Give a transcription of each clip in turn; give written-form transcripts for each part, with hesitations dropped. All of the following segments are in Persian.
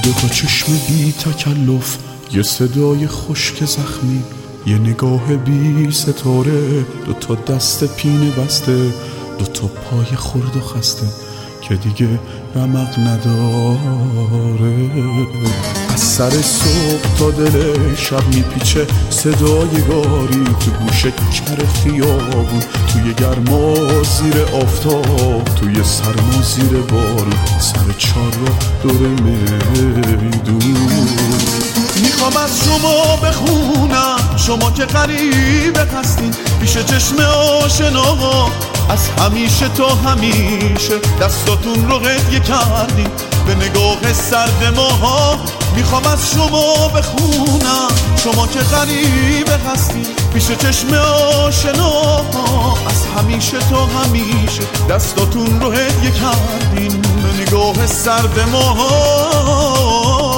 دو چشم بی تکلف، یه صدای خشک زخمی، یه نگاه بی ستاره، دو تا دست پینه بسته، دو تا پای خرد و خسته که دیگه رمق نداره. از سر صبح تا دل شب میپیچه صدای گاری، تو گوشه کر خیابون، توی گرما زیر آفتاب، توی سرما زیر بارون، سر چار را دور میدون. میخوام از شما بخونم، شما که غریبه هستین پیش چشم آشناها، از همیشه تا همیشه دستاتون رو هدیه کردین به نگاه سرد ماها. میخوام از شما بخونم، شما که غریبه هستین پیش چشم آشناها، از همیشه تا همیشه دستاتون رو هدیه کردین به نگاه سرد ماها.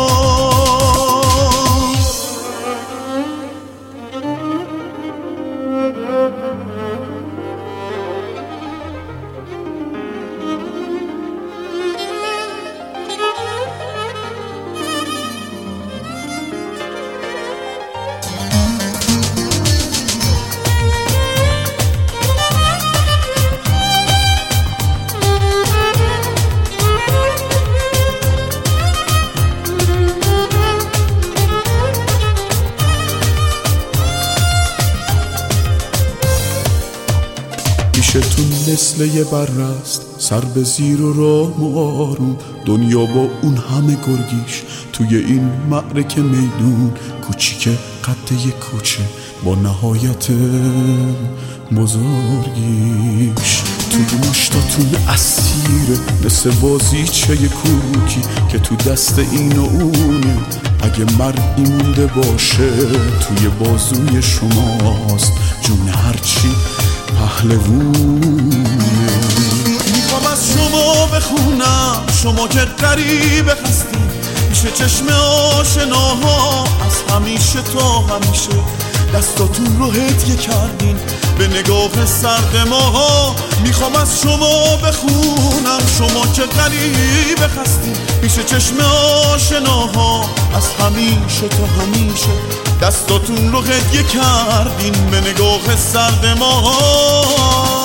پیشتون مثل یه برست، سر به زیر و راه و آروم، دنیا با اون همه گرگیش توی این معرکه میدون، کوچیک قد یه کوچه با نهایت بزرگیش. توی مشتاتون اسیره مثل بازیچه کوکی که تو دست این و اونه، اگه مردی مونده باشه توی بازوی شماست، جون هرچی پهلوونه. میخوام از شما بخونم، شما که غریبه هستین پیش چشم آشناها، از همیشه تا همیشه دستاتون رو هدیه کردین به نگاه سرد ماها. میخوام از شما بخونم، شما که غریبه هستین پیش چشم آشناها، از همیشه تا همیشه دستاتون رو هدیه کردین به نگاه سرد ماها.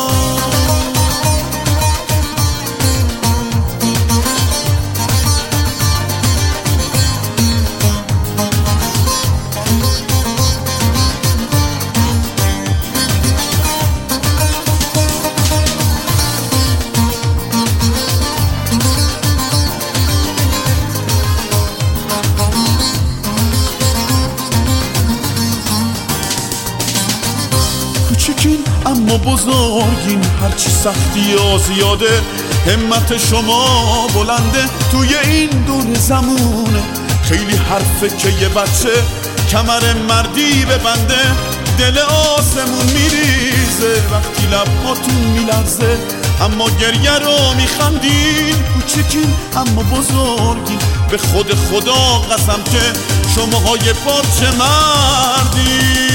کوچیکین اما بزرگین، هرچی سختی ها زیاده همت شما بلنده توی این دور زمونه. خیلی حرفه که یه بچه کمر مردی ببنده، دل آسمون میریزه وقتی لبهاتون میلرزه، اما گریه رو میخندین. کوچیکین اما بزرگین، به خود خدا قسم که شماهای پارچه مردین.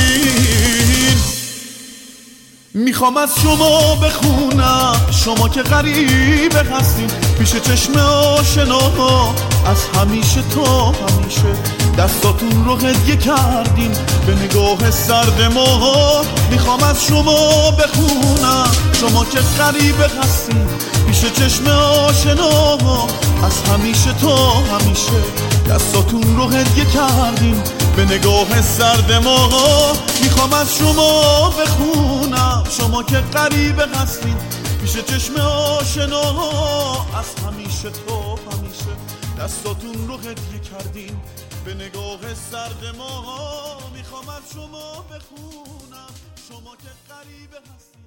میخوام از شما بخونم، شما که غریبه هستین پیش چشم آشناها، از همیشه تا همیشه دستاتون رو هدیه کردین به نگاه سرد ماها. میخوام از شما بخونم، شما که غریبه هستین پیش چشم آشناها، از همیشه تا همیشه دستاتون رو هدیه کردین به نگاه سرد ماها. میخوام از شما بخونم، شما که غریبه هستین پیش چشم آشناها، از همیشه تا همیشه دستاتون رو هدیه کردین به نگاه سرد ماها. میخوام از شما بخونم، شما که غریبه هستین.